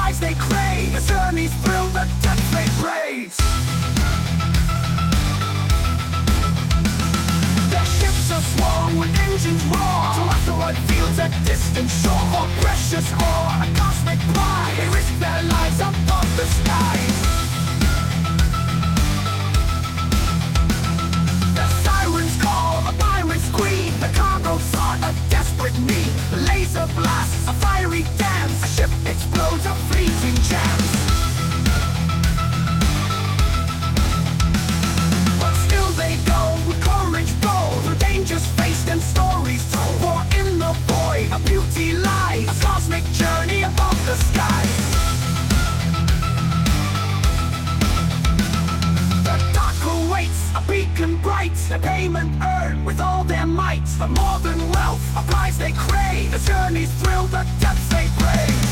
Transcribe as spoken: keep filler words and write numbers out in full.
prize they crave, the journey's thrill, the depths they brave. Their ships are swarm with engines roar to asteroid fields at distant shore. For precious ore, a cosmic pride, they risk their lives above the skies. The sirens call, a pirate's queen, the cargo sought, a desperate need. The laser blasts, a fiery dance, a ship explodes, a fleeting chance. But still they go, with courage bold, through dangers faced and stories told. For in the void, a beauty lies, a cosmic journey above the skies. The dark awaits, a beacon bright, the payment earned with all their might. For more than wealth, a prize they crave, the journey's thrill, the depths they brave.